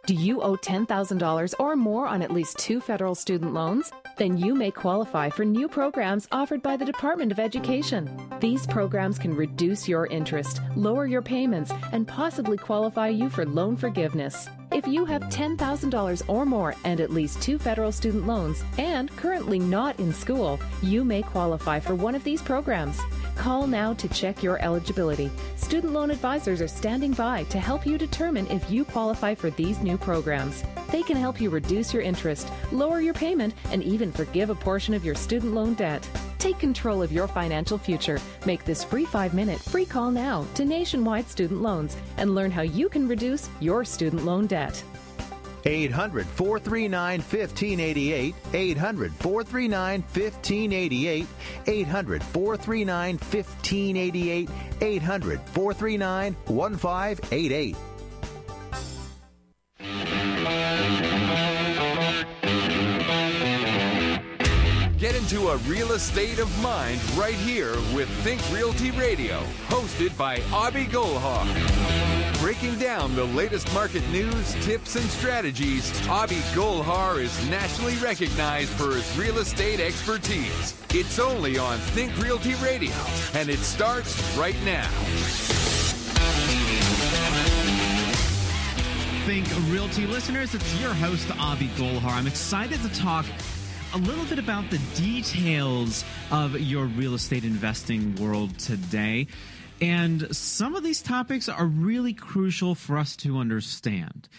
Do you owe $10,000 or more on at least 2 federal student loans? Then you may qualify for new programs offered by the Department of Education. These programs can reduce your interest, lower your payments, and possibly qualify you for loan forgiveness. If you have $10,000 or more and at least 2 federal student loans and currently not in school, you may qualify for one of these programs. Call now to check your eligibility. Student loan advisors are standing by to help you determine if you qualify for these new programs. They can help you reduce your interest, lower your payment, and even forgive a portion of your student loan debt. Take control of your financial future. Make this free 5-minute free call now to Nationwide Student Loans and learn how you can reduce your student loan debt. 800-439-1588, 800-439-1588, 800-439-1588, 800-439-1588. Get into a real estate of mind right here with Think Realty Radio, hosted by Abhi Golhar. Breaking down the latest market news, tips, and strategies, Abhi Golhar is nationally recognized for his real estate expertise. It's only on Think Realty Radio, and it starts right now. Think Realty listeners, it's your host, Abhi Golhar. I'm excited to talk a little bit about the details of your real estate investing world today. And some of these topics are really crucial for us to understand.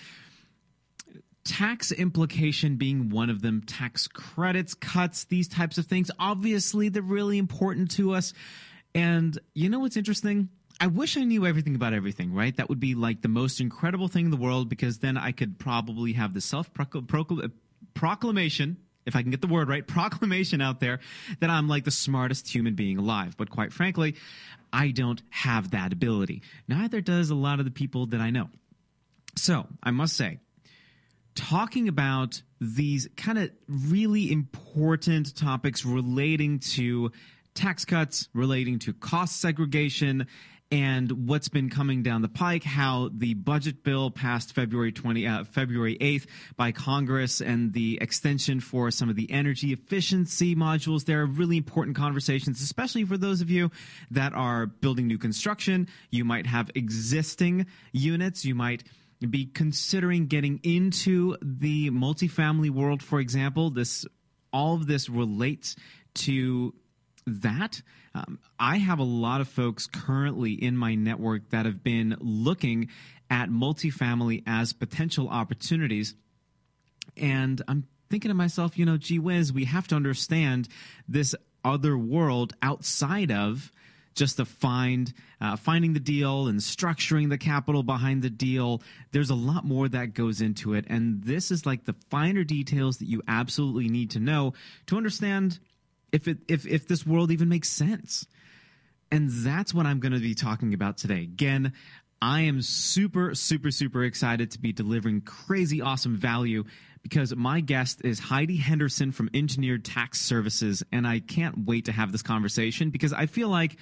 Tax implication being one of them, tax credits, cuts, these types of things. Obviously, they're really important to us. And you know what's interesting? I wish I knew everything about everything, right? That would be like the most incredible thing in the world, because then I could probably have the proclamation, if I can get the word right, proclamation out there that I'm like the smartest human being alive. But quite frankly, I don't have that ability. Neither does a lot of the people that I know. So I must say, talking about these kind of really important topics relating to tax cuts, relating to cost segregation, and what's been coming down the pike, how the budget bill passed February 8th by Congress, and the extension for some of the energy efficiency modules. There are really important conversations, especially for those of you that are building new construction. You might have existing units. You might be considering getting into the multifamily world, for example. All of this relates to that. I have a lot of folks currently in my network that have been looking at multifamily as potential opportunities. And I'm thinking to myself, gee whiz, we have to understand this other world outside of just finding the deal and structuring the capital behind the deal. There's a lot more that goes into it. And this is like the finer details that you absolutely need to know to understand if this world even makes sense. And that's what I'm going to be talking about today. Again, I am super, super, super excited to be delivering crazy awesome value, because my guest is Heidi Henderson from Engineered Tax Services, and I can't wait to have this conversation, because I feel like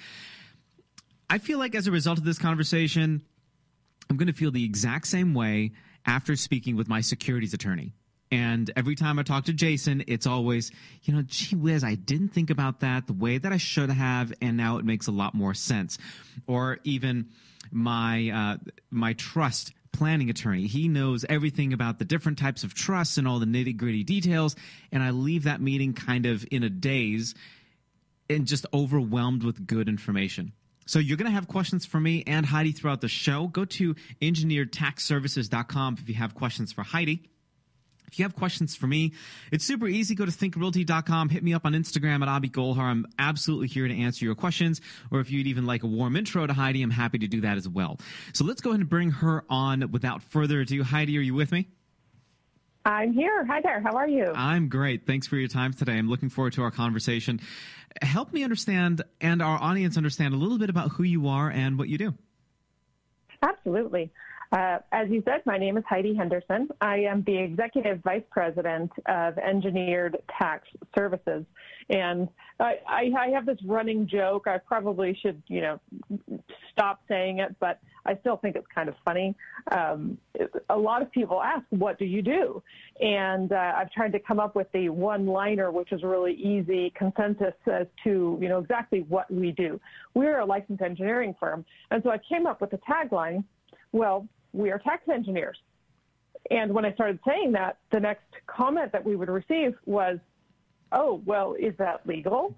as a result of this conversation, I'm going to feel the exact same way after speaking with my securities attorney. And every time I talk to Jason, it's always, gee whiz, I didn't think about that the way that I should have, and now it makes a lot more sense. Or even my trust planning attorney. He knows everything about the different types of trusts and all the nitty-gritty details, and I leave that meeting kind of in a daze and just overwhelmed with good information. So you're going to have questions for me and Heidi throughout the show. Go to engineeredtaxservices.com if you have questions for Heidi. If you have questions for me, it's super easy. Go to thinkrealty.com. Hit me up on Instagram at Abhi Golhar. I'm absolutely here to answer your questions. Or if you'd even like a warm intro to Heidi, I'm happy to do that as well. So let's go ahead and bring her on without further ado. Heidi, are you with me? I'm here. Hi there. How are you? I'm great. Thanks for your time today. I'm looking forward to our conversation. Help me understand and our audience understand a little bit about who you are and what you do. Absolutely. As you said, my name is Heidi Henderson. I am the Executive Vice President of Engineered Tax Services. And I have this running joke. I probably should, stop saying it, but I still think it's kind of funny. A lot of people ask, what do you do? And I've tried to come up with the one-liner, which is a really easy consensus as to, exactly what we do. We're a licensed engineering firm. And so I came up with the tagline, well, we are tax engineers. And when I started saying that, the next comment that we would receive was, oh, well, is that legal?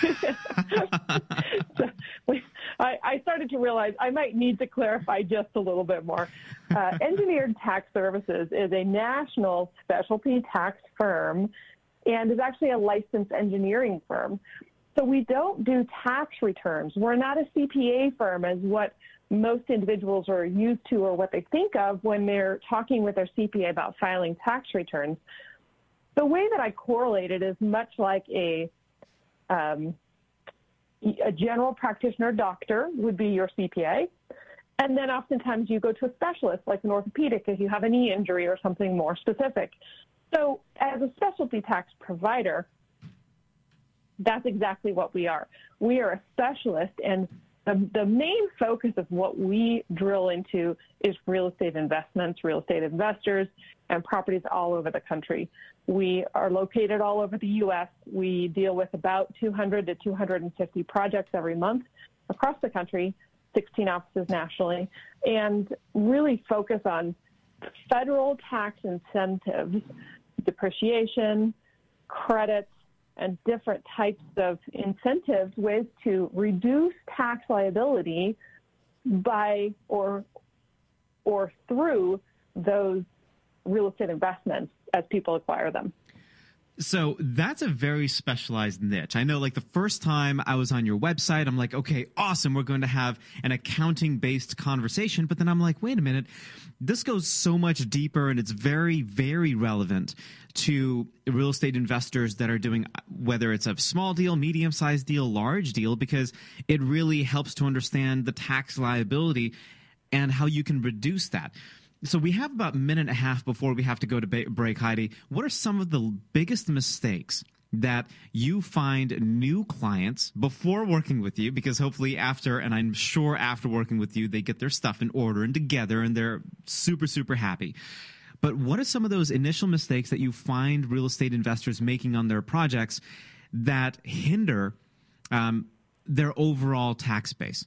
So I started to realize I might need to clarify just a little bit more. Engineered Tax Services is a national specialty tax firm and is actually a licensed engineering firm. So we don't do tax returns. We're not a CPA firm as what most individuals are used to or what they think of when they're talking with their CPA about filing tax returns. The way that I correlate it is much like a general practitioner doctor would be your CPA. And then oftentimes you go to a specialist like an orthopedic if you have a knee injury or something more specific. So as a specialty tax provider, that's exactly what we are. We are a specialist, and the main focus of what we drill into is real estate investments, real estate investors, and properties all over the country. We are located all over the U.S. We deal with about 200 to 250 projects every month across the country, 16 offices nationally, and really focus on federal tax incentives, depreciation, credits, and different types of incentives, ways to reduce tax liability by or through those real estate investments as people acquire them. So that's a very specialized niche. I know, like, the first time I was on your website, I'm like, okay, awesome, we're going to have an accounting-based conversation. But then I'm like, wait a minute, this goes so much deeper, and it's very, very relevant to real estate investors that are doing, whether it's a small deal, medium-sized deal, large deal, because it really helps to understand the tax liability and how you can reduce that. So we have about a minute and a half before we have to go to break, Heidi. What are some of the biggest mistakes that you find new clients before working with you? Because hopefully after, and I'm sure after working with you, they get their stuff in order and together and they're super, super happy. But what are some of those initial mistakes that you find real estate investors making on their projects that hinder their overall tax base?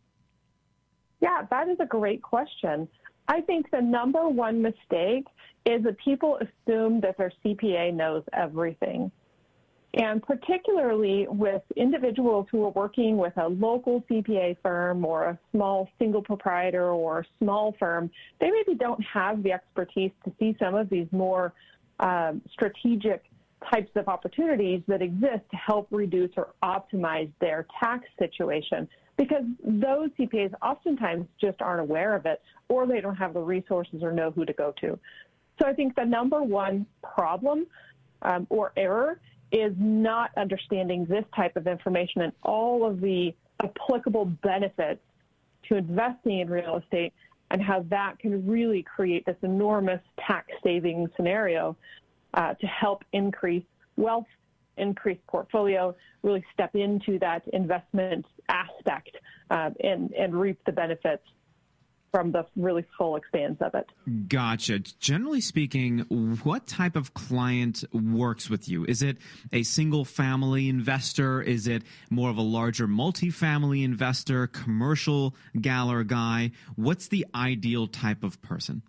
Yeah, that is a great question. I think the number one mistake is that people assume that their CPA knows everything. And particularly with individuals who are working with a local CPA firm or a small single proprietor or a small firm, they maybe don't have the expertise to see some of these more strategic types of opportunities that exist to help reduce or optimize their tax situation, because those CPAs oftentimes just aren't aware of it, or they don't have the resources or know who to go to. So I think the number one problem or error is not understanding this type of information and all of the applicable benefits to investing in real estate and how that can really create this enormous tax saving scenario to help increase wealth, increase portfolio, really step into that investment aspect and reap the benefits from the really full expanse of it. Gotcha. Generally speaking, what type of client works with you? Is it a single family investor? Is it more of a larger multifamily investor, commercial gal or guy? What's the ideal type of person?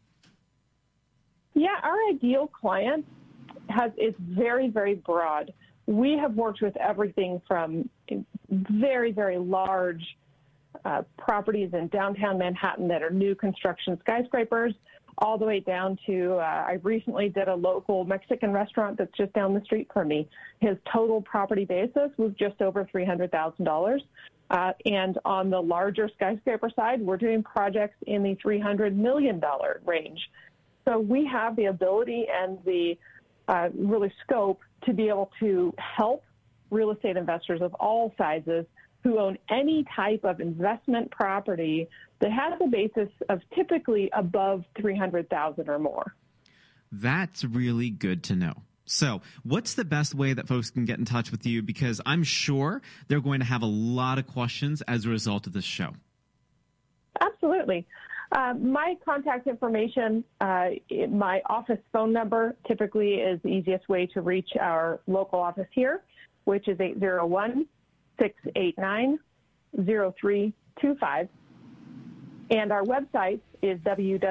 Yeah, our ideal client is very, very broad. We have worked with everything from very, very large properties in downtown Manhattan that are new construction skyscrapers, all the way down to, I recently did a local Mexican restaurant that's just down the street from me. His total property basis was just over $300,000. And on the larger skyscraper side, we're doing projects in the $300 million range. So we have the ability and the really scope to be able to help real estate investors of all sizes who own any type of investment property that has a basis of typically above $300,000 or more. That's really good to know. So what's the best way that folks can get in touch with you? Because I'm sure they're going to have a lot of questions as a result of this show. Absolutely. My contact information, my office phone number typically is the easiest way to reach our local office here, which is 801-689-0325. And our website is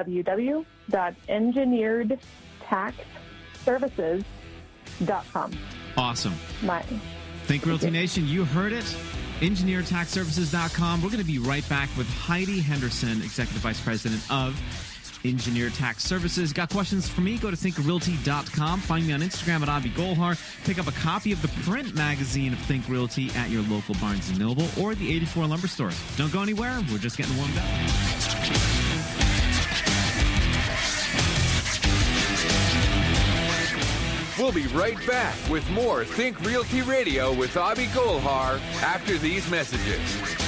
www.engineeredtaxservices.com. Awesome. Think Realty Nation, you heard it. EngineeredTaxServices.com. We're going to be right back with Heidi Henderson, Executive Vice President of Engineered Tax Services. Got questions for me? Go to ThinkRealty.com. Find me on Instagram at Avi Golhar. Pick up a copy of the print magazine of Think Realty at your local Barnes & Noble or the 84 Lumber stores. Don't go anywhere. We're just getting warmed up. We'll be right back with more Think Realty Radio with Avi Golhar after these messages.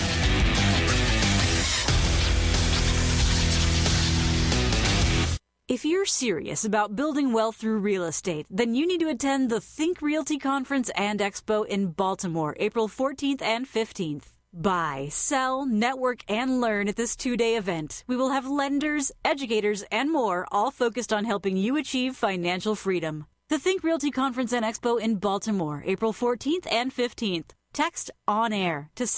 If you're serious about building wealth through real estate, then you need to attend the Think Realty Conference and Expo in Baltimore, April 14th and 15th. Buy, sell, network, and learn at this 2-day event. We will have lenders, educators, and more, all focused on helping you achieve financial freedom. The Think Realty Conference and Expo in Baltimore, April 14th and 15th. Text ON AIR to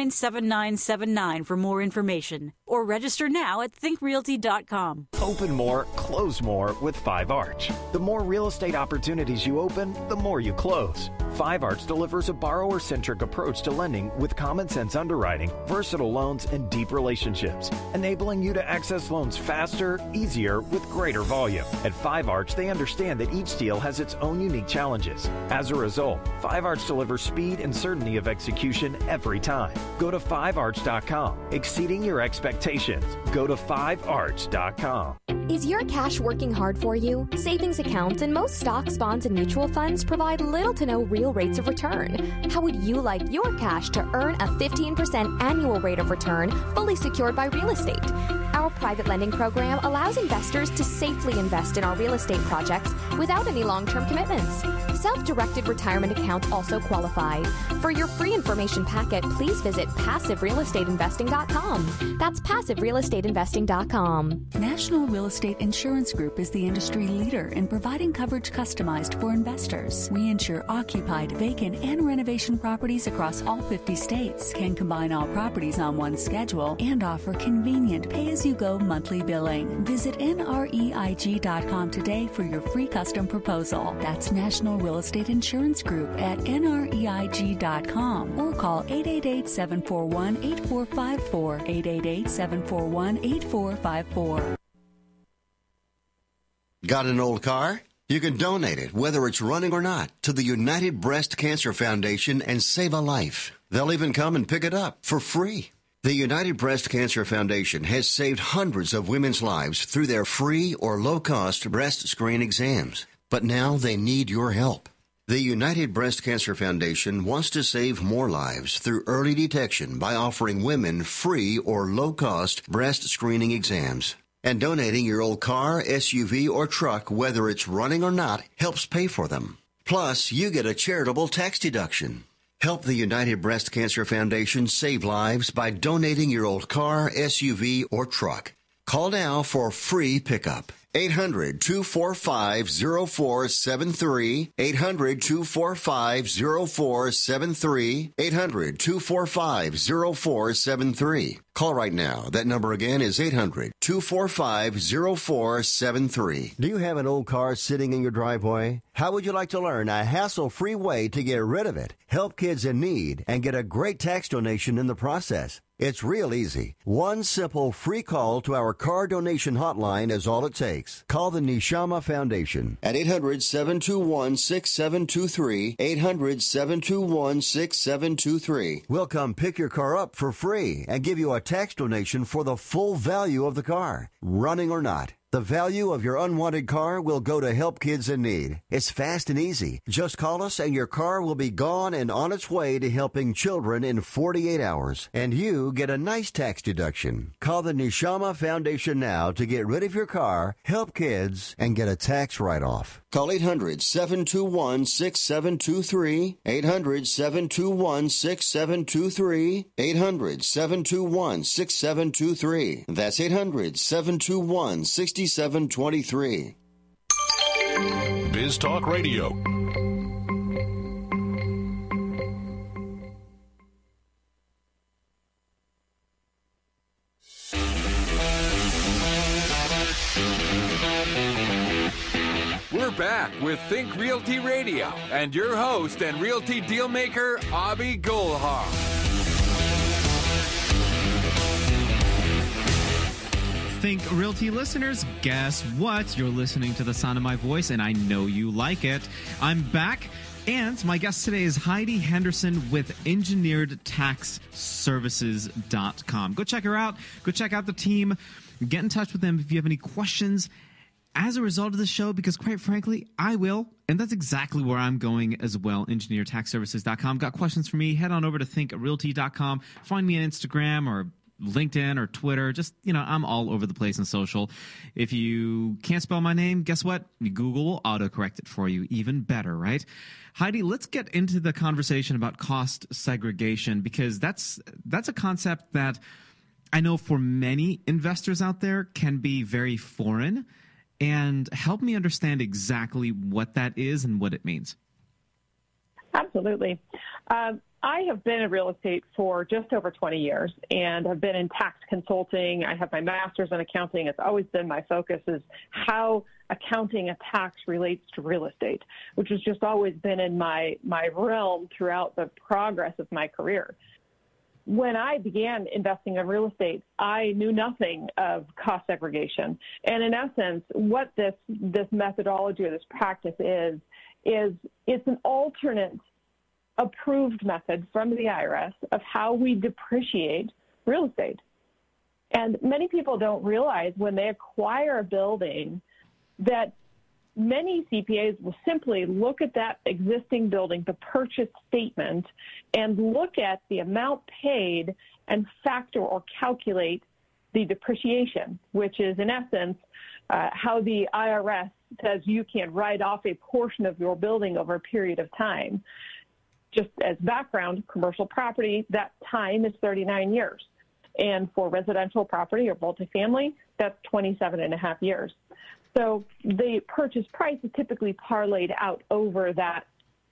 797979 for more information, or register now at thinkrealty.com. Open more, close more with 5 Arch. The more real estate opportunities you open, the more you close. 5 Arch delivers a borrower-centric approach to lending with common sense underwriting, versatile loans, and deep relationships, enabling you to access loans faster, easier, with greater volume. At 5 Arch, they understand that each deal has its own unique challenges. As a result, 5 Arch delivers speed and certainty of execution every time. Go to 5arch.com, exceeding your expectations. Go to 5arch.com. Is your cash working hard for you? Savings accounts and most stocks, bonds, and mutual funds provide little to no real rates of return. How would you like your cash to earn a 15% annual rate of return, fully secured by real estate? Our private lending program allows investors to safely invest in our real estate projects without any long-term commitments. Self-directed retirement accounts also qualify. For your free information packet, please visit PassiveRealEstateInvesting.com. That's PassiveRealEstateInvesting.com. National Real Estate Insurance Group is the industry leader in providing coverage customized for investors. We insure occupied, vacant, and renovation properties across all 50 states, can combine all properties on one schedule, and offer convenient pay-as-you-go monthly billing. Visit NREIG.com today for your free custom proposal. That's National Real Estate Insurance Group at NREIG.com or call 888-741-8454, 888-741-8454. Got an old car? You can donate it, whether it's running or not, to the United Breast Cancer Foundation and save a life. They'll even come and pick it up for free. The United Breast Cancer Foundation has saved hundreds of women's lives through their free or low-cost breast screen exams. But now they need your help. The United Breast Cancer Foundation wants to save more lives through early detection by offering women free or low-cost breast screening exams. And donating your old car, SUV, or truck, whether it's running or not, helps pay for them. Plus, you get a charitable tax deduction. Help the United Breast Cancer Foundation save lives by donating your old car, SUV, or truck. Call now for free pickup. 800-245-0473, 800-245-0473, 800-245-0473. Call right now. That number again is 800-245-0473. Do you have an old car sitting in your driveway? How would you like to learn a hassle-free way to get rid of it, help kids in need, and get a great tax donation in the process? It's real easy. One simple free call to our car donation hotline is all it takes. Call the Neshama Foundation at 800-721-6723, 800-721-6723. We'll come pick your car up for free and give you a tax donation for the full value of the car, running or not. The value of your unwanted car will go to Help Kids in Need. It's fast and easy. Just call us and your car will be gone and on its way to helping children in 48 hours. And you get a nice tax deduction. Call the Neshama Foundation now to get rid of your car, help kids, and get a tax write-off. Call 800-721-6723, 800-721-6723, 800-721-6723. That's 800-721-6723. Biz Talk Radio. We're back with Think Realty Radio and your host and realty dealmaker, Abhi Golhar. Think Realty listeners, guess what? You're listening to the sound of my voice, and I know you like it. I'm back, and my guest today is Heidi Henderson with EngineeredTaxServices.com. Go check her out. Go check out the team. Get in touch with them if you have any questions as a result of the show, because quite frankly, I will. And that's exactly where I'm going as well, EngineeredTaxServices.com. Got questions for me? Head on over to ThinkRealty.com. Find me on Instagram or LinkedIn or Twitter. Just, I'm all over the place on social. If you can't spell my name, guess what? Google will autocorrect it for you. Even better, right? Heidi, let's get into the conversation about cost segregation, because that's a concept that I know for many investors out there can be very foreign. And help me understand exactly what that is and what it means. Absolutely. I have been in real estate for just over 20 years and have been in tax consulting. I have my master's in accounting. It's always been my focus is how accounting and tax relates to real estate, which has just always been in my realm throughout the progress of my career. When I began investing in real estate, I knew nothing of cost segregation. And in essence, what this methodology or this practice is it's an alternate approved method from the IRS of how we depreciate real estate. And many people don't realize when they acquire a building that many CPAs will simply look at that existing building, the purchase statement, and look at the amount paid and factor or calculate the depreciation, which is in essence how the IRS says you can write off a portion of your building over a period of time. Just as background, commercial property, that time is 39 years. And for residential property or multifamily, that's 27 and a half years. So the purchase price is typically parlayed out over that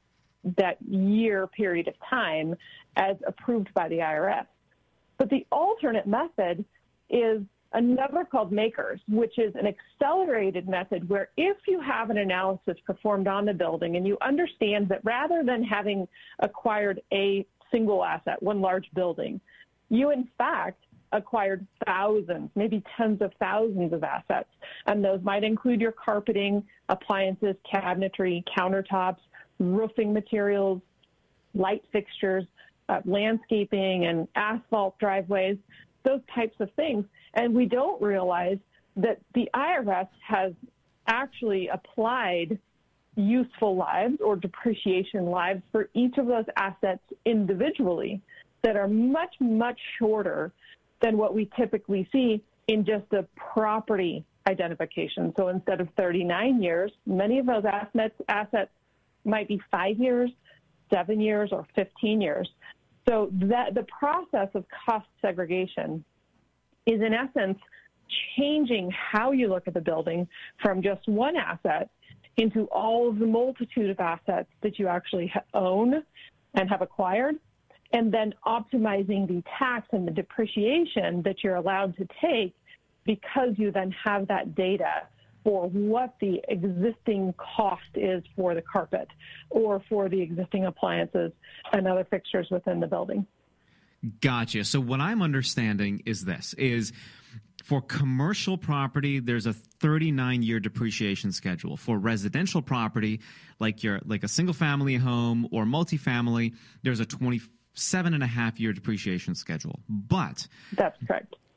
year period of time as approved by the IRS. But the alternate method is another called MAKERS, which is an accelerated method where if you have an analysis performed on the building and you understand that rather than having acquired a single asset, one large building, you in fact acquired thousands, maybe tens of thousands of assets. And those might include your carpeting, appliances, cabinetry, countertops, roofing materials, light fixtures, landscaping and asphalt driveways, those types of things. And we don't realize that the IRS has actually applied useful lives or depreciation lives for each of those assets individually that are much, much shorter than what we typically see in just a property identification. So instead of 39 years, many of those assets might be 5 years, 7 years, or 15 years. So that the process of cost segregation is in essence changing how you look at the building from just one asset into all of the multitude of assets that you actually own and have acquired, and then optimizing the tax and the depreciation that you're allowed to take because you then have that data for what the existing cost is for the carpet or for the existing appliances and other fixtures within the building. Gotcha. So what I'm understanding is this, is for commercial property, there's a 39-year depreciation schedule. For residential property, like a single-family home or multifamily, there's a 27.5-year depreciation schedule. But that's correct.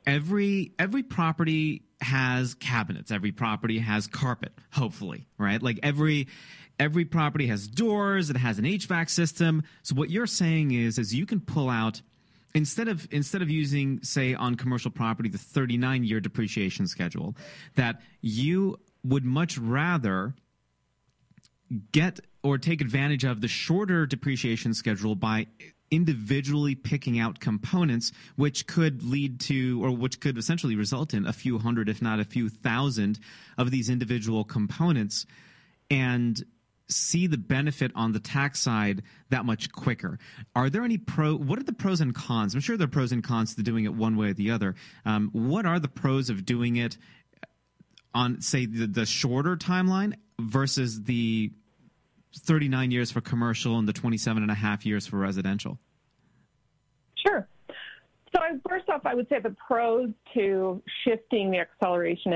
every property has cabinets. Every property has carpet, hopefully, right? Like every property has doors. It has an HVAC system. So what you're saying is you can pull out, instead of using, say, on commercial property, the 39-year depreciation schedule, that you would much rather get or take advantage of the shorter depreciation schedule by individually picking out components, which could lead to, or which could essentially result in a few hundred, if not a few thousand, of these individual components, and see the benefit on the tax side that much quicker. Are there any what are the pros and cons? I'm sure there are pros and cons to doing it one way or the other. What are the pros of doing it on, say, the shorter timeline versus the 39 years for commercial and the 27 and a half years for residential? Sure. So first off, I would say the pros to shifting the acceleration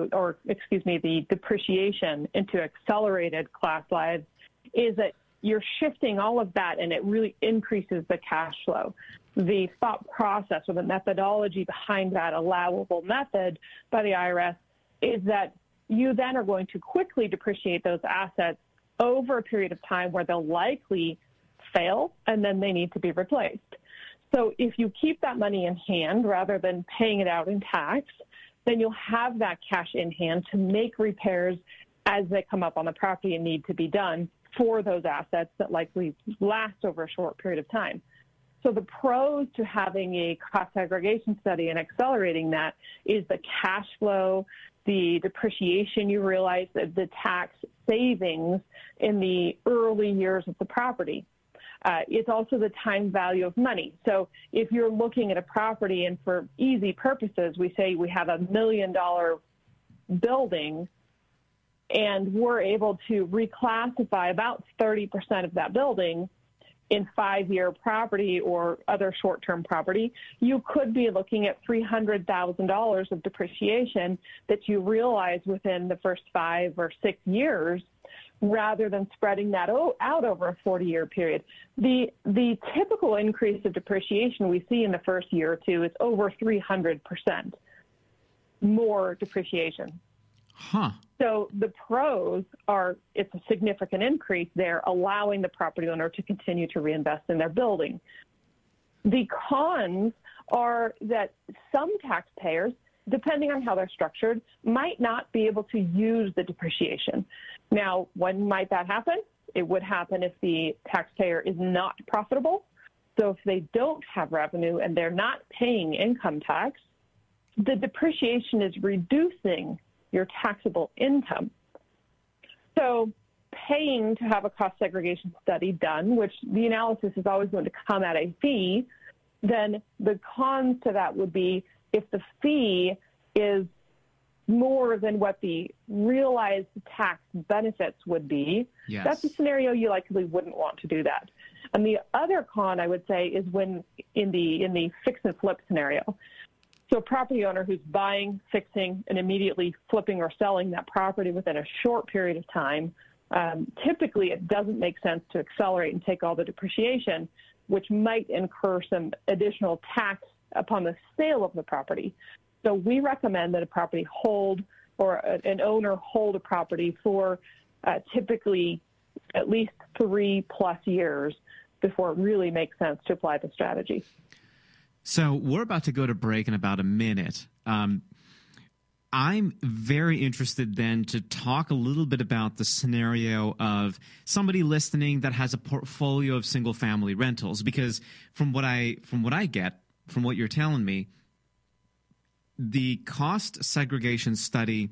the depreciation into accelerated class lives is that you're shifting all of that, and it really increases the cash flow. The thought process or the methodology behind that allowable method by the IRS is that you then are going to quickly depreciate those assets over a period of time where they'll likely fail, and then they need to be replaced. So if you keep that money in hand rather than paying it out in tax, then you'll have that cash in hand to make repairs as they come up on the property and need to be done for those assets that likely last over a short period of time. So the pros to having a cost segregation study and accelerating that is the cash flow, the depreciation you realize, the tax savings in the early years of the property. It's also the time value of money. So if you're looking at a property, and for easy purposes, we say we have $1 million building, and we're able to reclassify about 30% of that building in 5-year property or other short-term property, you could be looking at $300,000 of depreciation that you realize within the first 5 or 6 years, rather than spreading that out over a 40-year period. The typical increase of depreciation we see in the first year or two is over 300% more depreciation. Huh. So the pros are it's a significant increase there, allowing the property owner to continue to reinvest in their building. The cons are that some taxpayers, depending on how they're structured, might not be able to use the depreciation. Now, when might that happen? It would happen if the taxpayer is not profitable. So if they don't have revenue and they're not paying income tax, the depreciation is reducing your taxable income. So paying to have a cost segregation study done, which the analysis is always going to come at a fee, then the cons to that would be if the fee is more than what the realized tax benefits would be, yes, that's a scenario you likely wouldn't want to do that. And the other con, I would say, is when in the fix and flip scenario. So a property owner who's buying, fixing, and immediately flipping or selling that property within a short period of time, typically it doesn't make sense to accelerate and take all the depreciation, which might incur some additional tax upon the sale of the property. So we recommend that a property hold or an owner hold a property for typically at least 3+ years before it really makes sense to apply the strategy. So we're about to go to break in about a minute. I'm very interested then to talk a little bit about the scenario of somebody listening that has a portfolio of single-family rentals, because from what I get, from what you're telling me, the cost segregation study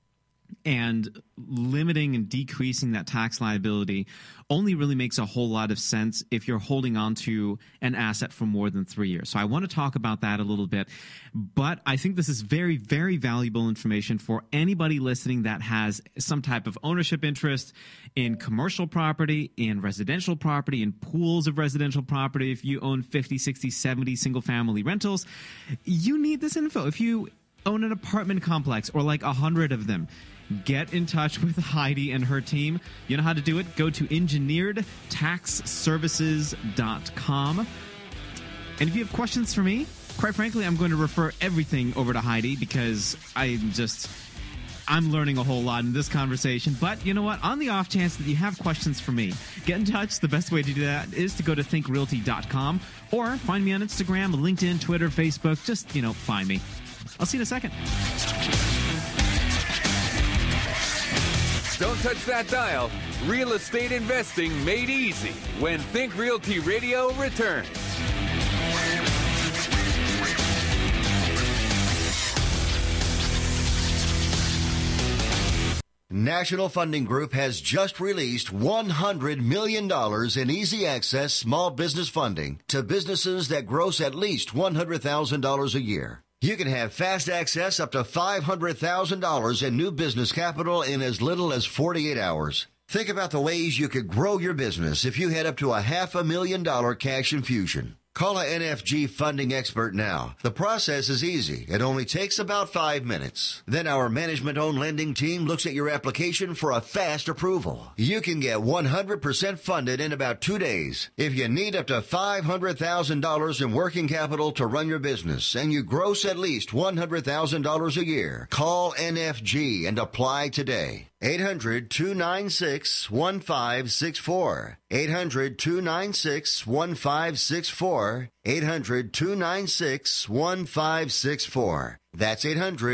and limiting and decreasing that tax liability only really makes a whole lot of sense if you're holding on to an asset for more than 3 years. So I want to talk about that a little bit, but I think this is very, very valuable information for anybody listening that has some type of ownership interest in commercial property, in residential property, in pools of residential property. If you own 50, 60, 70 single-family rentals, you need this info. If you own an apartment complex or like 100 of them, get in touch with Heidi and her team. You know how to do it. Go to engineeredtaxservices.com. And if you have questions for me, quite frankly, I'm going to refer everything over to Heidi because I'm learning a whole lot in this conversation. But you know what? On the off chance that you have questions for me, get in touch. The best way to do that is to go to thinkrealty.com or find me on Instagram, LinkedIn, Twitter, Facebook. Just, find me. I'll see you in a second. Don't touch that dial. Real estate investing made easy when Think Realty Radio returns. National Funding Group has just released $100 million in easy access small business funding to businesses that gross at least $100,000 a year. You can have fast access up to $500,000 in new business capital in as little as 48 hours. Think about the ways you could grow your business if you had up to $500,000 cash infusion. Call a NFG funding expert now. The process is easy. It only takes about 5 minutes. Then our management-owned lending team looks at your application for a fast approval. You can get 100% funded in about 2 days. If you need up to $500,000 in working capital to run your business and you gross at least $100,000 a year, call NFG and apply today. 800-296-1564. 800-296-1564. 800-296-1564. That's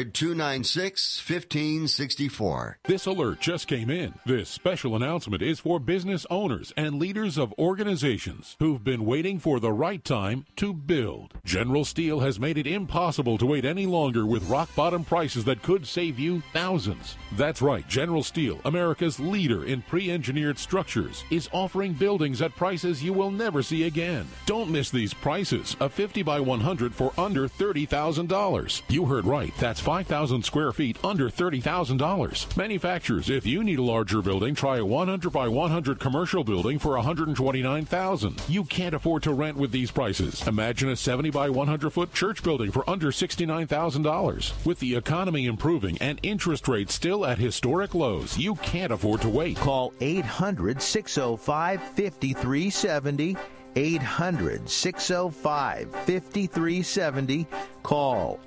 800-296-1564. This alert just came in. This special announcement is for business owners and leaders of organizations who've been waiting for the right time to build. General Steel has made it impossible to wait any longer with rock-bottom prices that could save you thousands. That's right. General Steel, America's leader in pre-engineered structures, is offering buildings at prices you will never see again. Don't miss these prices. A 50 by 100 for under $30,000. You heard right. That's 5,000 square feet under $30,000. Manufacturers, if you need a larger building, try a 100 by 100 commercial building for $129,000. You can't afford to rent with these prices. Imagine a 70 by 100 foot church building for under $69,000. With the economy improving and interest rates still at historic lows, you can't afford to wait. Call 800-605-5370. 800-605-5370. Call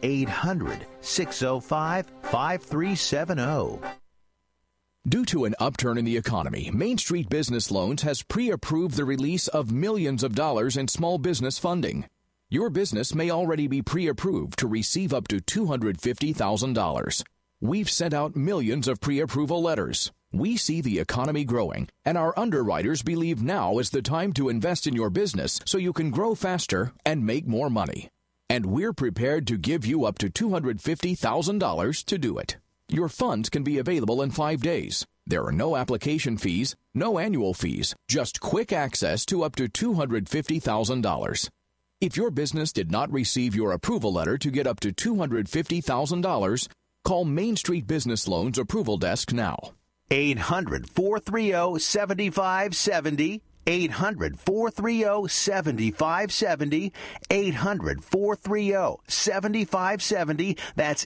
800-605-5370. Due to an upturn in the economy, Main Street Business Loans has pre-approved the release of millions of dollars in small business funding. Your business may already be pre-approved to receive up to $250,000. We've sent out millions of pre-approval letters. We see the economy growing, and our underwriters believe now is the time to invest in your business so you can grow faster and make more money. And we're prepared to give you up to $250,000 to do it. Your funds can be available in 5 days. There are no application fees, no annual fees, just quick access to up to $250,000. If your business did not receive your approval letter to get up to $250,000, call Main Street Business Loans Approval Desk now. 800-430-7570. 800-430-7570. 800-430-7570. That's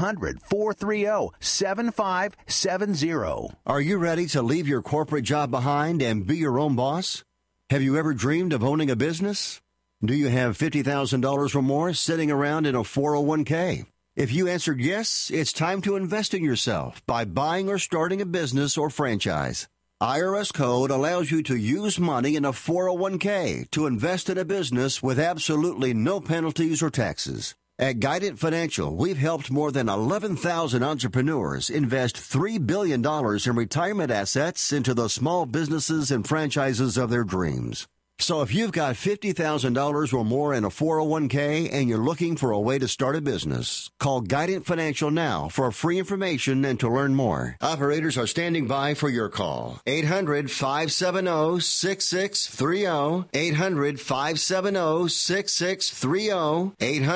800-430-7570. Are you ready to leave your corporate job behind and be your own boss? Have you ever dreamed of owning a business? Do you have $50,000 or more sitting around in a 401k? If you answered yes, it's time to invest in yourself by buying or starting a business or franchise. IRS code allows you to use money in a 401k to invest in a business with absolutely no penalties or taxes. At Guidant Financial, we've helped more than 11,000 entrepreneurs invest $3 billion in retirement assets into the small businesses and franchises of their dreams. So if you've got $50,000 or more in a 401k and you're looking for a way to start a business, call Guidant Financial now for free information and to learn more. Operators are standing by for your call. 800-570-6630. 800-570-6630.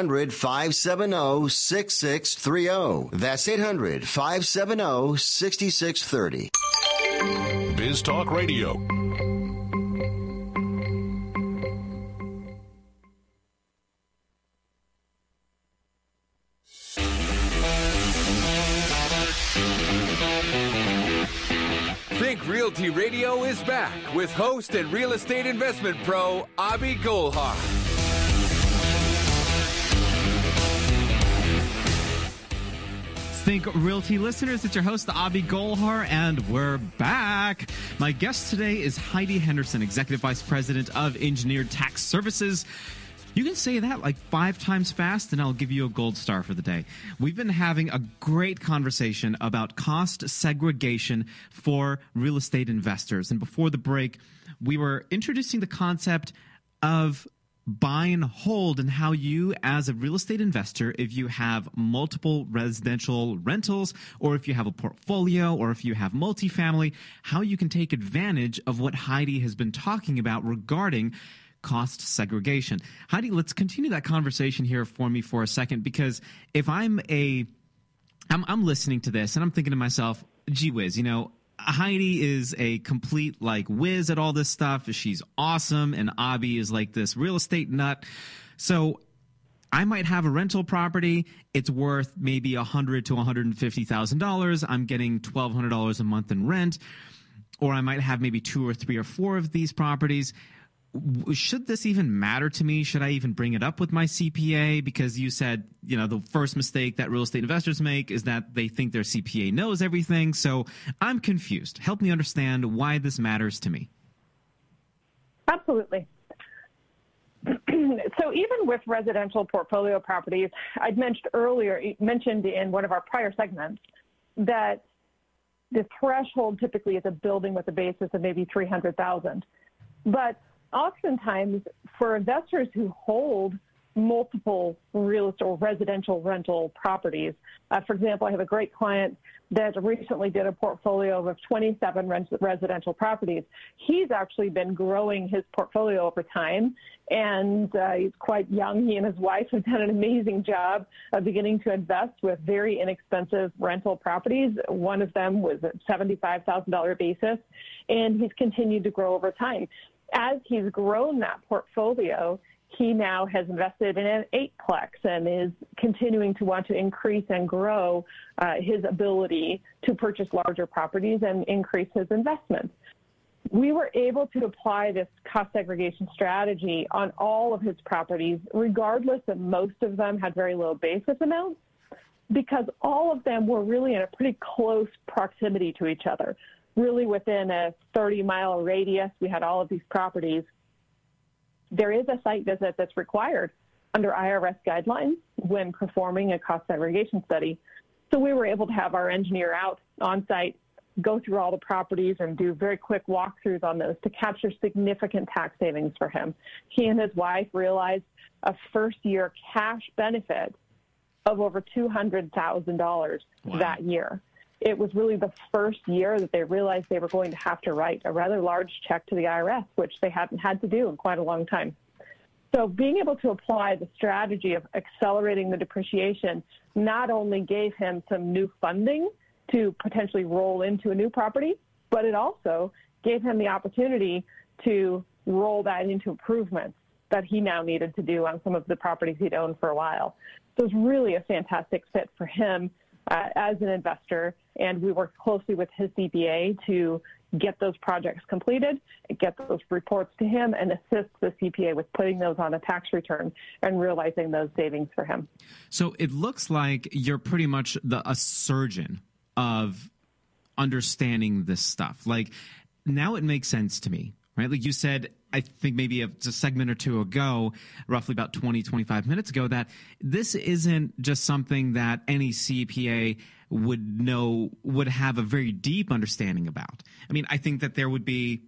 800-570-6630. That's 800-570-6630. Biz Talk Radio. Think Realty Radio is back with host and real estate investment pro, Abhi Golhar. Think Realty listeners, it's your host, Abhi Golhar, and we're back. My guest today is Heidi Henderson, Executive Vice President of Engineered Tax Services. You can say that like 5 times fast, and I'll give you a gold star for the day. We've been having a great conversation about cost segregation for real estate investors. And before the break, we were introducing the concept of buy and hold, and how you as a real estate investor, if you have multiple residential rentals, or if you have a portfolio, or if you have multifamily, how you can take advantage of what Heidi has been talking about regarding cost segregation. Heidi, let's continue that conversation here for me for a second, because if I'm listening to this and I'm thinking to myself, gee whiz, Heidi is a complete whiz at all this stuff. She's awesome. And Abhi is like this real estate nut. So I might have a rental property. It's worth maybe $100,000 to $150,000. I'm getting $1,200 a month in rent. Or I might have maybe 2 or 3 or 4 of these properties. Should this even matter to me? Should I even bring it up with my CPA? Because you said, the first mistake that real estate investors make is that they think their CPA knows everything. So I'm confused. Help me understand why this matters to me. Absolutely. So even with residential portfolio properties, I'd mentioned in one of our prior segments that the threshold typically is a building with a basis of maybe $300,000. But oftentimes, for investors who hold multiple real estate or residential rental properties, for example, I have a great client that recently did a portfolio of 27 residential properties. He's actually been growing his portfolio over time, and he's quite young. He and his wife have done an amazing job of beginning to invest with very inexpensive rental properties. One of them was a $75,000 basis, and he's continued to grow over time. As he's grown that portfolio, he now has invested in an 8-plex and is continuing to want to increase and grow his ability to purchase larger properties and increase his investments. We were able to apply this cost segregation strategy on all of his properties, regardless that most of them had very low basis amounts, because all of them were really in a pretty close proximity to each other. Really within a 30-mile radius, we had all of these properties. There is a site visit that's required under IRS guidelines when performing a cost segregation study. So we were able to have our engineer out on site, go through all the properties and do very quick walkthroughs on those to capture significant tax savings for him. He and his wife realized a first-year cash benefit of over $200,000 that year. It was really the first year that they realized they were going to have to write a rather large check to the IRS, which they hadn't had to do in quite a long time. So being able to apply the strategy of accelerating the depreciation not only gave him some new funding to potentially roll into a new property, but it also gave him the opportunity to roll that into improvements that he now needed to do on some of the properties he'd owned for a while. So it's really a fantastic fit for him as an investor, and we worked closely with his CPA to get those projects completed, get those reports to him, and assist the CPA with putting those on a tax return and realizing those savings for him. So it looks like you're pretty much a surgeon of understanding this stuff. Like, now it makes sense to me, right? Like you said, I think maybe a segment or two ago, roughly about 20, 25 minutes ago, that this isn't just something that any CPA would have a very deep understanding about. I mean, I think that there would be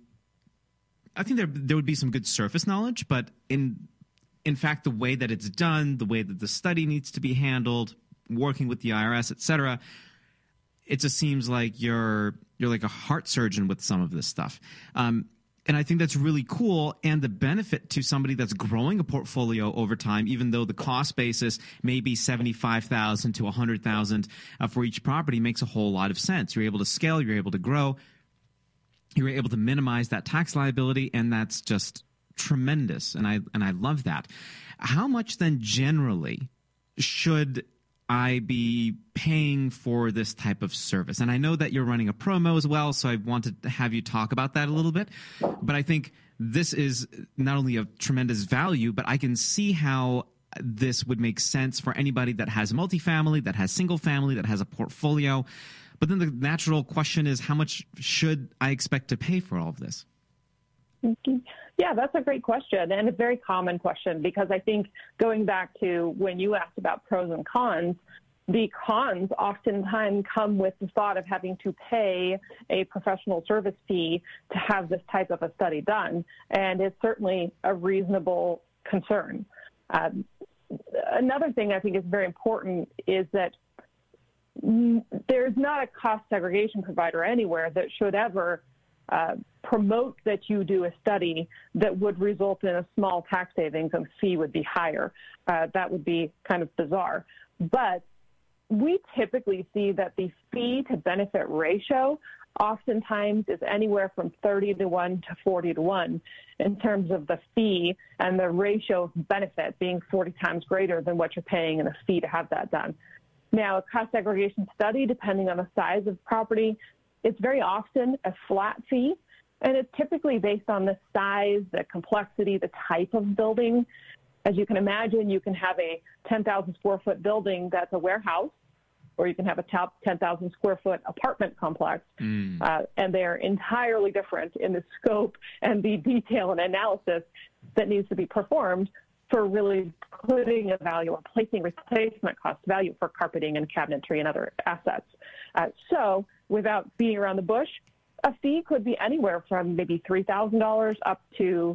some good surface knowledge, but in fact, the way that it's done, the way that the study needs to be handled, working with the IRS, et cetera, it just seems like you're like a heart surgeon with some of this stuff. And I think that's really cool, and the benefit to somebody that's growing a portfolio over time, even though the cost basis may be $75,000 to $100,000 for each property, makes a whole lot of sense. You're able to scale, you're able to grow, you're able to minimize that tax liability, and that's just tremendous. And I love that. How much then generally should I be paying for this type of service? And I know that you're running a promo as well, so I wanted to have you talk about that a little bit. But I think this is not only of tremendous value, but I can see how this would make sense for anybody that has multifamily, that has single family, that has a portfolio. But then the natural question is, how much should I expect to pay for all of this? Yeah, that's a great question, and a very common question, because I think going back to when you asked about pros and cons, the cons oftentimes come with the thought of having to pay a professional service fee to have this type of a study done, and it's certainly a reasonable concern. Another thing I think is very important is that there's not a cost segregation provider anywhere that should ever promote that you do a study that would result in a small tax savings and the fee would be higher. That would be kind of bizarre. But we typically see that the fee to benefit ratio oftentimes is anywhere from 30-to-1 to 40-to-1 in terms of the fee, and the ratio of benefit being 40 times greater than what you're paying in a fee to have that done. Now, a cost segregation study, depending on the size of property, it's very often a flat fee, and it's typically based on the size, the complexity, the type of building. As you can imagine, you can have a 10,000 square foot building that's a warehouse, or you can have a 10,000 square foot apartment complex, and they're entirely different in the scope and the detail and analysis that needs to be performed for really putting a value or placing replacement cost value for carpeting and cabinetry and other assets. So without beating around the bush, a fee could be anywhere from maybe $3,000 up to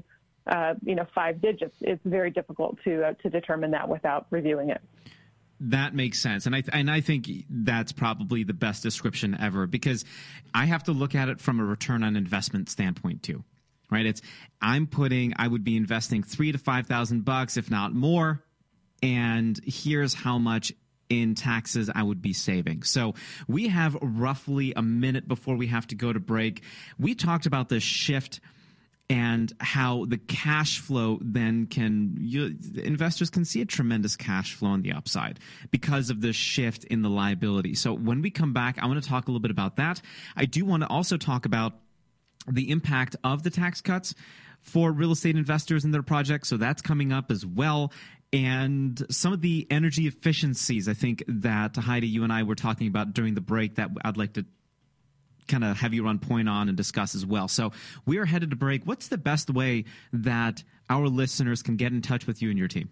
5 digits. It's very difficult to determine that without reviewing it. That makes sense. And I think that's probably the best description ever, because I have to look at it from a return on investment standpoint too, right? I would be investing $3,000 to $5,000, if not more. And here's how much in taxes I would be saving. So we have roughly a minute before we have to go to break. We talked about the shift and how the cash flow then investors can see a tremendous cash flow on the upside because of the shift in the liability. So when we come back, I want to talk a little bit about that. I do want to also talk about the impact of the tax cuts for real estate investors in their projects. So that's coming up as well. And some of the energy efficiencies, I think, that Heidi, you and I were talking about during the break that I'd like to kind of have you run point on and discuss as well. So we are headed to break. What's the best way that our listeners can get in touch with you and your team?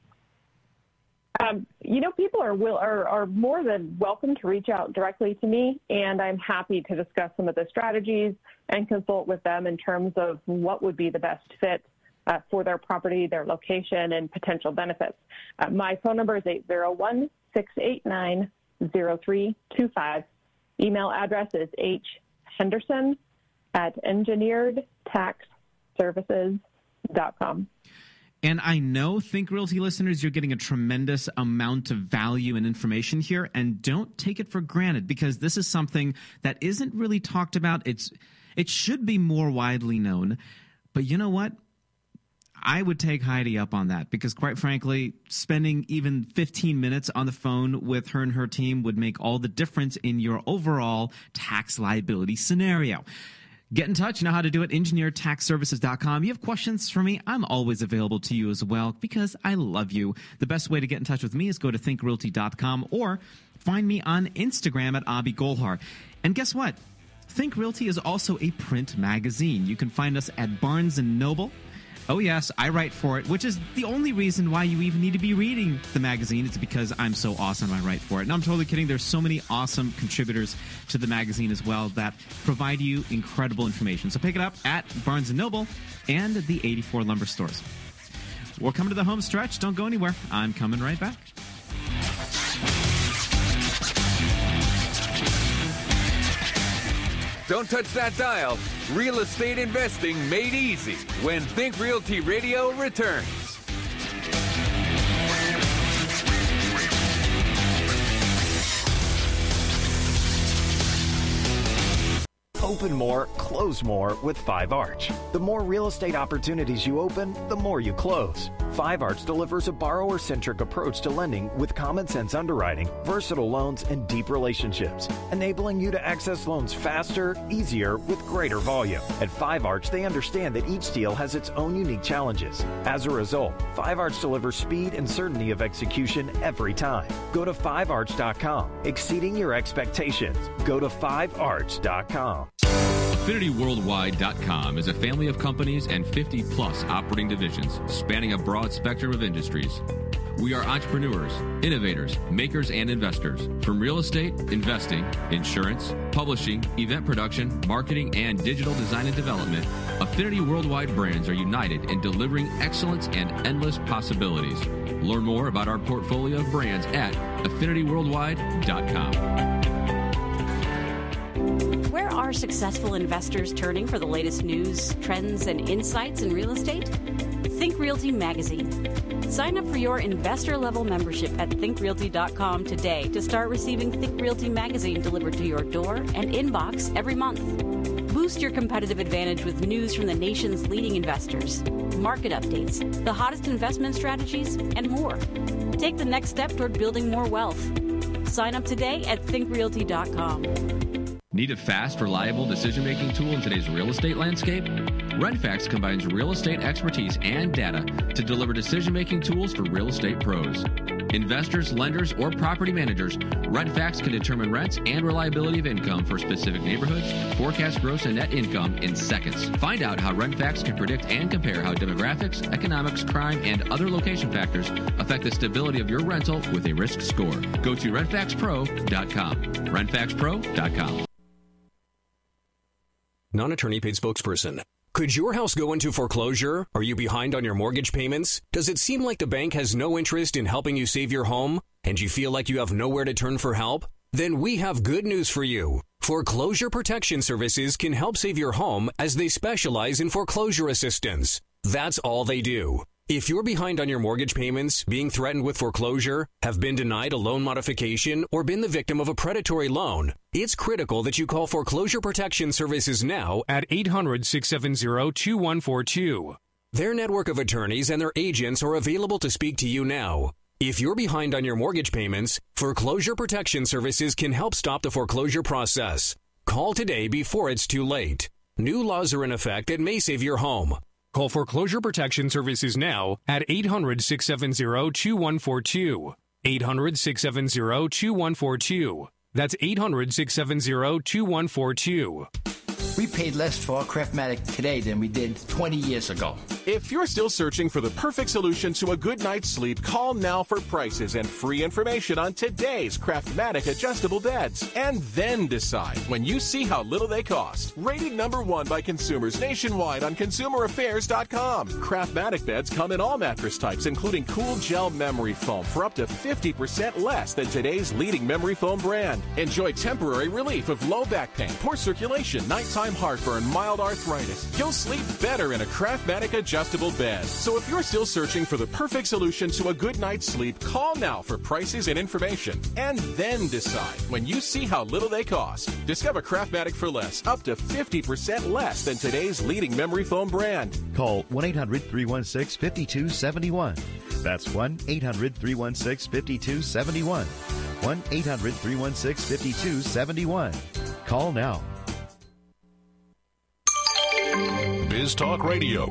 People are more than welcome to reach out directly to me, and I'm happy to discuss some of the strategies and consult with them in terms of what would be the best fit for their property, their location, and potential benefits. My phone number is 801-689-0325. Email address is henderson@engineeredtaxservices.com. And I know, Think Realty listeners, you're getting a tremendous amount of value and information here, and don't take it for granted, because this is something that isn't really talked about. It should be more widely known. But you know what? I would take Heidi up on that, because quite frankly, spending even 15 minutes on the phone with her and her team would make all the difference in your overall tax liability scenario. Get in touch. You know how to do it. EngineeredTaxServices.com. You have questions for me? I'm always available to you as well, because I love you. The best way to get in touch with me is go to ThinkRealty.com or find me on Instagram at Abhi Golhar. And guess what? Think Realty is also a print magazine. You can find us at Barnes & Noble. Oh, yes, I write for it, which is the only reason why you even need to be reading the magazine. It's because I'm so awesome I write for it. And I'm totally kidding. There's so many awesome contributors to the magazine as well that provide you incredible information. So pick it up at Barnes & Noble and the 84 Lumber Stores. We're coming to the home stretch. Don't go anywhere. I'm coming right back. Don't touch that dial. Real estate investing made easy when Think Realty Radio returns. Open more, close more with 5 Arch. The more real estate opportunities you open, the more you close. Five Arch delivers a borrower-centric approach to lending with common sense underwriting, versatile loans, and deep relationships, enabling you to access loans faster, easier, with greater volume. At Five Arch, they understand that each deal has its own unique challenges. As a result, Five Arch delivers speed and certainty of execution every time. Go to fivearch.com, exceeding your expectations. Go to fivearch.com. AffinityWorldwide.com is a family of companies and 50-plus operating divisions spanning a broad spectrum of industries. We are entrepreneurs, innovators, makers, and investors. From real estate, investing, insurance, publishing, event production, marketing, and digital design and development, Affinity Worldwide brands are united in delivering excellence and endless possibilities. Learn more about our portfolio of brands at AffinityWorldwide.com. Where are successful investors turning for the latest news, trends, and insights in real estate? Think Realty Magazine. Sign up for your investor-level membership at thinkrealty.com today to start receiving Think Realty Magazine delivered to your door and inbox every month. Boost your competitive advantage with news from the nation's leading investors, market updates, the hottest investment strategies, and more. Take the next step toward building more wealth. Sign up today at thinkrealty.com. Need a fast, reliable decision-making tool in today's real estate landscape? Renfax combines real estate expertise and data to deliver decision-making tools for real estate pros. Investors, lenders, or property managers, Renfax can determine rents and reliability of income for specific neighborhoods, forecast gross and net income in seconds. Find out how Renfax can predict and compare how demographics, economics, crime, and other location factors affect the stability of your rental with a risk score. Go to RenfaxPro.com. RenfaxPro.com. Non-attorney paid spokesperson. Could your house go into foreclosure? Are you behind on your mortgage payments? Does it seem like the bank has no interest in helping you save your home? And you feel like you have nowhere to turn for help? Then we have good news for you. Foreclosure Protection Services can help save your home as they specialize in foreclosure assistance. That's all they do. If you're behind on your mortgage payments, being threatened with foreclosure, have been denied a loan modification, or been the victim of a predatory loan, it's critical that you call Foreclosure Protection Services now at 800-670-2142. Their network of attorneys and their agents are available to speak to you now. If you're behind on your mortgage payments, Foreclosure Protection Services can help stop the foreclosure process. Call today before it's too late. New laws are in effect that may save your home. Call Foreclosure Protection Services now at 800-670-2142. 800-670-2142. That's 800-670-2142. We paid less for our Craftmatic today than we did 20 years ago. If you're still searching for the perfect solution to a good night's sleep, call now for prices and free information on today's Craftmatic adjustable beds. And then decide when you see how little they cost. Rated #1 by consumers nationwide on ConsumerAffairs.com. Craftmatic beds come in all mattress types, including cool gel memory foam for up to 50% less than today's leading memory foam brand. Enjoy temporary relief of low back pain, poor circulation, nighttime heartburn, mild arthritis. You'll sleep better in a Craftmatic adjustable bed. So if you're still searching for the perfect solution to a good night's sleep, call now for prices and information. And then decide when you see how little they cost. Discover Craftmatic for less, up to 50% less than today's leading memory foam brand. Call 1-800-316-5271. That's 1-800-316-5271. 1-800-316-5271. Call now. Biz Talk Radio.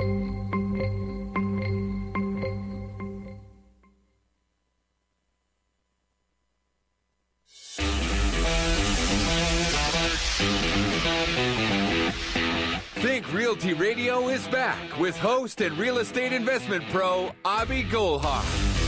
Think Realty Radio is back with host and real estate investment pro, Abby Goldhar.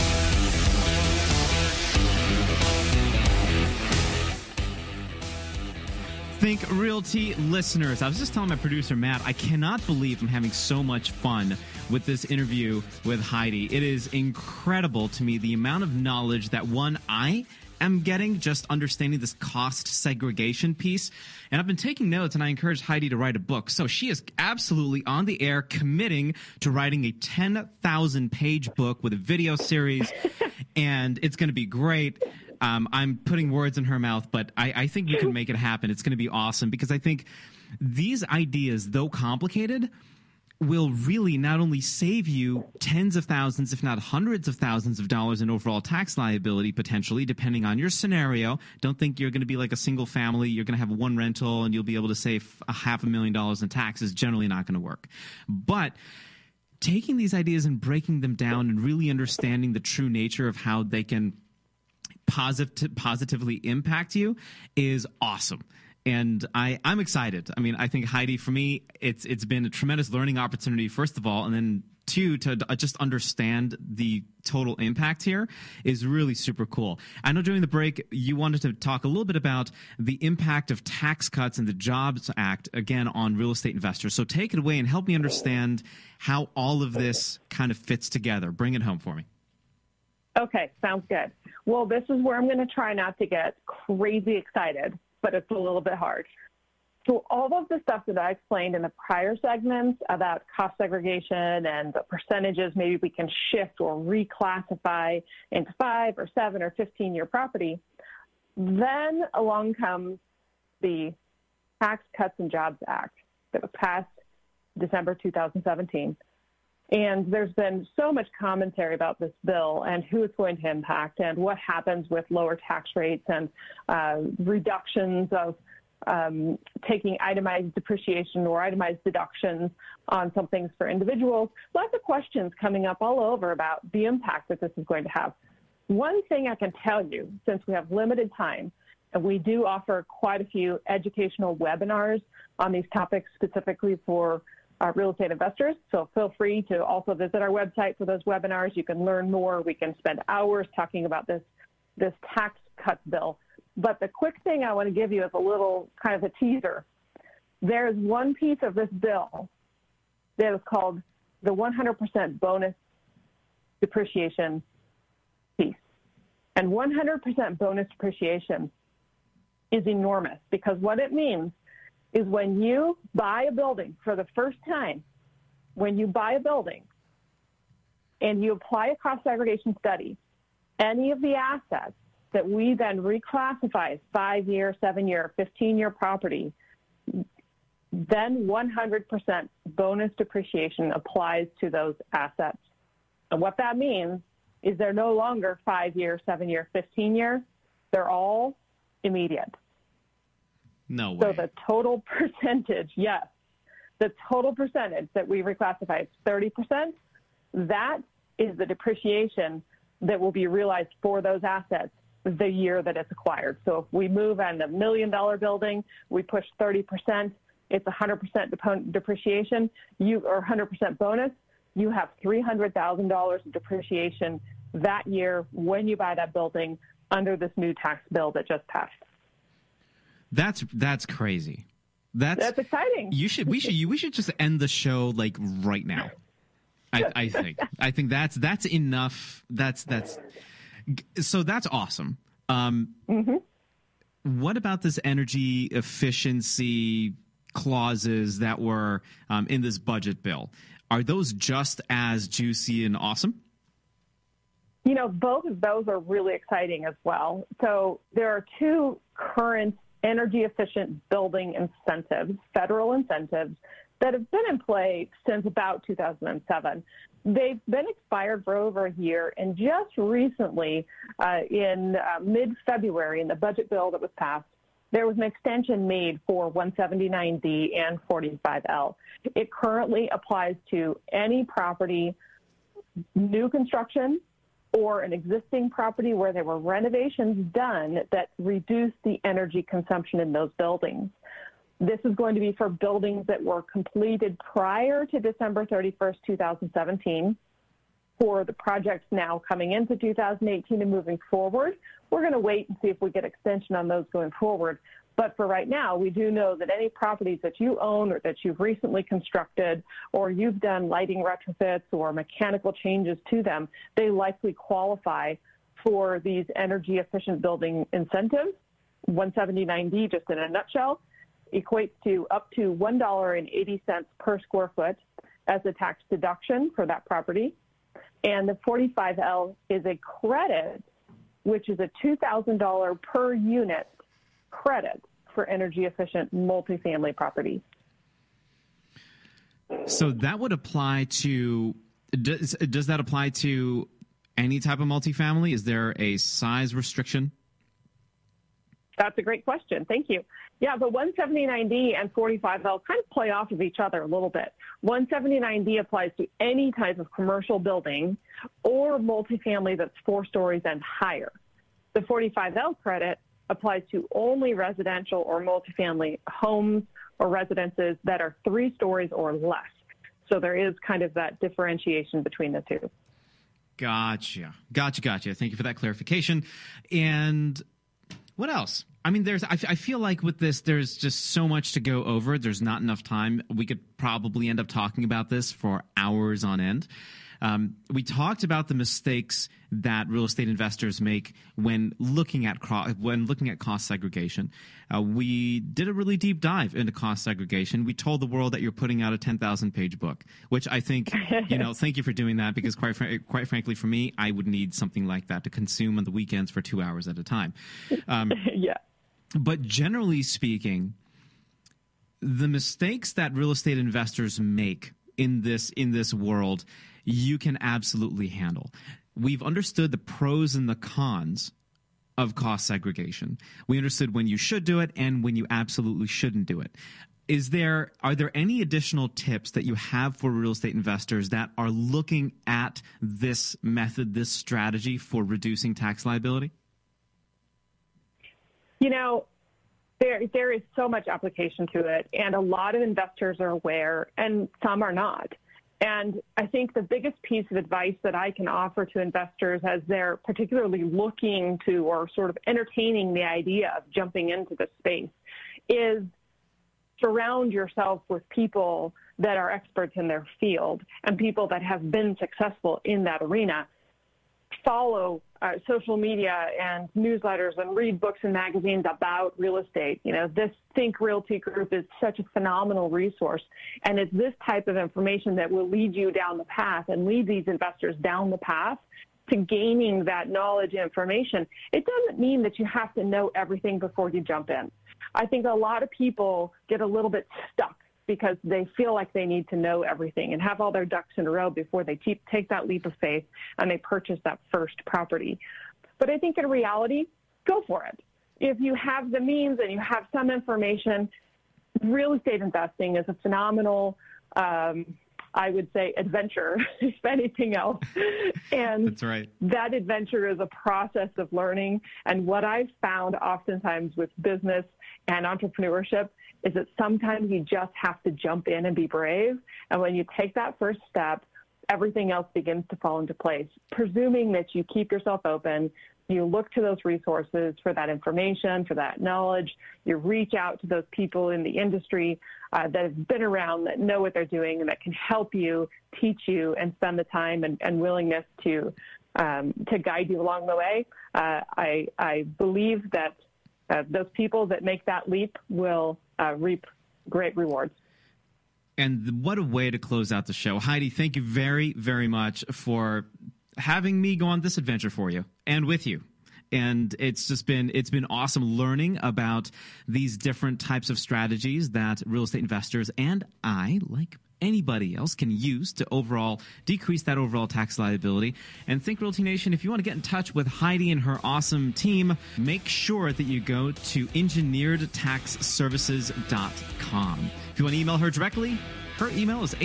Think Realty listeners, I was just telling my producer, Matt, I cannot believe I'm having so much fun with this interview with Heidi. It is incredible to me the amount of knowledge that I am getting just understanding this cost segregation piece. And I've been taking notes, and I encouraged Heidi to write a book. So she is absolutely on the air committing to writing a 10,000-page book with a video series, and it's going to be great. I'm putting words in her mouth, but I think we can make it happen. It's going to be awesome because I think these ideas, though complicated, will really not only save you tens of thousands, if not hundreds of thousands of dollars in overall tax liability, potentially, depending on your scenario. Don't think you're going to be like a single family. You're going to have one rental and you'll be able to save $500,000 in taxes. Generally not going to work. But taking these ideas and breaking them down and really understanding the true nature of how they can positively impact you is awesome. And I'm excited. I mean, I think, Heidi, for me, it's been a tremendous learning opportunity, first of all, and then two, to just understand the total impact here is really super cool. I know during the break you wanted to talk a little bit about the impact of tax cuts and the Jobs Act, again, on real estate investors. So take it away and help me understand how all of this kind of fits together. Bring it home for me. Okay, sounds good. Well, this is where I'm going to try not to get crazy excited, but it's a little bit hard. So all of the stuff that I explained in the prior segments about cost segregation and the percentages maybe we can shift or reclassify into 5 or 7 or 15-year property, then along comes the Tax Cuts and Jobs Act that was passed December 2017. And there's been so much commentary about this bill and who it's going to impact and what happens with lower tax rates and reductions of taking itemized depreciation or itemized deductions on some things for individuals. Lots of questions coming up all over about the impact that this is going to have. One thing I can tell you, since we have limited time, and we do offer quite a few educational webinars on these topics specifically for real estate investors. So feel free to also visit our website for those webinars. You can learn more. We can spend hours talking about this tax cut bill. But the quick thing I want to give you is a little kind of a teaser. There's one piece of this bill that is called the 100% bonus depreciation piece. And 100% bonus depreciation is enormous because what it means is when you buy a building for the first time, when you buy a building and you apply a cost segregation study, any of the assets that we then reclassify as 5-year, 7-year, 15-year property, then 100% bonus depreciation applies to those assets. And what that means is they're no longer 5-year, 7-year, 15-year. They're all immediate. No way. So the total percentage, yes, the total percentage that we reclassify is 30%. That is the depreciation that will be realized for those assets the year that it's acquired. So if we move on a $1 million building, we push 30%, it's 100% depreciation, or 100% bonus, you have $300,000 of depreciation that year when you buy that building under this new tax bill that just passed. That's crazy. That's exciting. We should just end the show like right now. I think that's enough. So that's awesome. What about this energy efficiency clauses that were in this budget bill? Are those just as juicy and awesome? You know, both of those are really exciting as well. So there are two current energy efficient building incentives, federal incentives, that have been in play since about 2007. They've been expired for over a year, and just recently, in mid-February, in the budget bill that was passed, there was an extension made for 179D and 45L. It currently applies to any property, new construction, or an existing property where there were renovations done that reduced the energy consumption in those buildings. This is going to be for buildings that were completed prior to December 31st, 2017. For the projects now coming into 2018 and moving forward, we're going to wait and see if we get extension on those going forward. But for right now, we do know that any properties that you own or that you've recently constructed or you've done lighting retrofits or mechanical changes to them, they likely qualify for these energy efficient building incentives. 179D, just in a nutshell, equates to up to $1.80 per square foot as a tax deduction for that property. And the 45L is a credit, which is a $2,000 per unit credit for energy efficient multifamily properties. So that would apply to, does that apply to any type of multifamily? Is there a size restriction? That's a great question. Thank you. Yeah, the 179D and 45L kind of play off of each other a little bit. 179D applies to any type of commercial building or multifamily that's 4 stories and higher. The 45L credit applies to only residential or multifamily homes or residences that are 3 stories or less. So there is kind of that differentiation between the two. Gotcha. Thank you for that clarification. And what else? I mean, I feel like with this, there's just so much to go over. There's not enough time. We could probably end up talking about this for hours on end. We talked about the mistakes that real estate investors make when looking at cost segregation. We did a really deep dive into cost segregation. We told the world that you're putting out a 10,000-page book, which I think, thank you for doing that, because quite frankly, for me, I would need something like that to consume on the weekends for 2 hours at a time. Yeah. But generally speaking, the mistakes that real estate investors make in this world, you can absolutely handle. We've understood the pros and the cons of cost segregation. We understood when you should do it and when you absolutely shouldn't do it. Are there any additional tips that you have for real estate investors that are looking at this method, this strategy for reducing tax liability? There is so much application to it, and a lot of investors are aware, and some are not. And I think the biggest piece of advice that I can offer to investors as they're particularly looking to or sort of entertaining the idea of jumping into the space is surround yourself with people that are experts in their field and people that have been successful in that arena. Follow social media and newsletters and read books and magazines about real estate. This Think Realty group is such a phenomenal resource, and it's this type of information that will lead you down the path and lead these investors down the path to gaining that knowledge and information. It doesn't mean that you have to know everything before you jump in. I think a lot of people get a little bit stuck because they feel like they need to know everything and have all their ducks in a row before they take that leap of faith and they purchase that first property. But I think in reality, go for it. If you have the means and you have some information, real estate investing is a phenomenal, I would say, adventure, if anything else. And that's right. That adventure is a process of learning. And what I've found oftentimes with business and entrepreneurship is that sometimes you just have to jump in and be brave. And when you take that first step, everything else begins to fall into place, presuming that you keep yourself open, you look to those resources for that information, for that knowledge, you reach out to those people in the industry that have been around, that know what they're doing, and that can help you, teach you, and spend the time and willingness to guide you along the way. I believe that those people that make that leap will reap great rewards. And what a way to close out the show. Heidi, thank you very, very much for having me go on this adventure for you and with you. And it's been awesome learning about these different types of strategies that real estate investors and I, like anybody else, can use to overall decrease that overall tax liability. And Think Realty Nation, if you want to get in touch with Heidi and her awesome team, make sure that you go to engineeredtaxservices.com. If you want to email her directly, her email is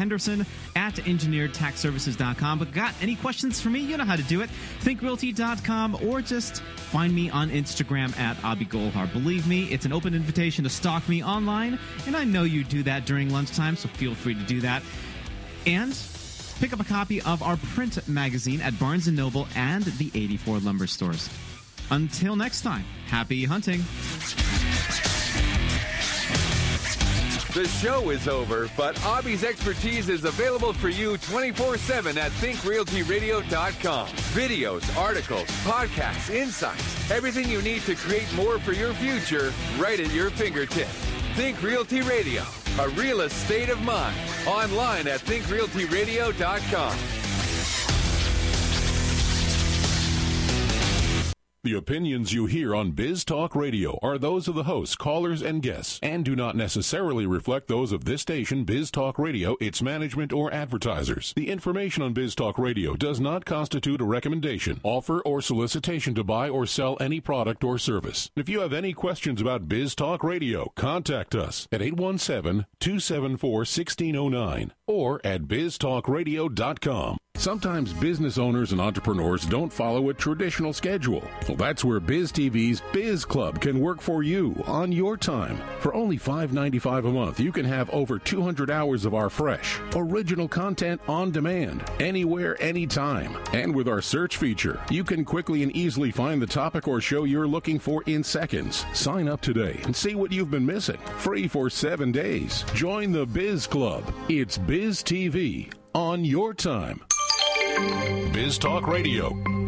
henderson@engineeredtaxservices.com. But got any questions for me? You know how to do it. ThinkRealty.com, or just find me on Instagram at Abi Golhar. Believe me, it's an open invitation to stalk me online, and I know you do that during lunchtime, so feel free to do that. And pick up a copy of our print magazine at Barnes & Noble and the 84 Lumber Stores. Until next time, happy hunting. The show is over, but Abi's expertise is available for you 24/7 at thinkrealtyradio.com. Videos, articles, podcasts, insights, everything you need to create more for your future right at your fingertips. Think Realty Radio, a real estate of mind. Online at thinkrealtyradio.com. The opinions you hear on Biz Talk Radio are those of the hosts, callers, and guests, and do not necessarily reflect those of this station, Biz Talk Radio, its management, or advertisers. The information on Biz Talk Radio does not constitute a recommendation, offer, or solicitation to buy or sell any product or service. If you have any questions about Biz Talk Radio, contact us at 817-274-1609 or at biztalkradio.com. Sometimes business owners and entrepreneurs don't follow a traditional schedule. Well, that's where Biz TV's Biz Club can work for you on your time. For only $5.95 a month, you can have over 200 hours of our fresh, original content on demand, anywhere, anytime. And with our search feature, you can quickly and easily find the topic or show you're looking for in seconds. Sign up today and see what you've been missing. Free for 7 days. Join the Biz Club. It's Biz TV on your time. Biz Talk Radio.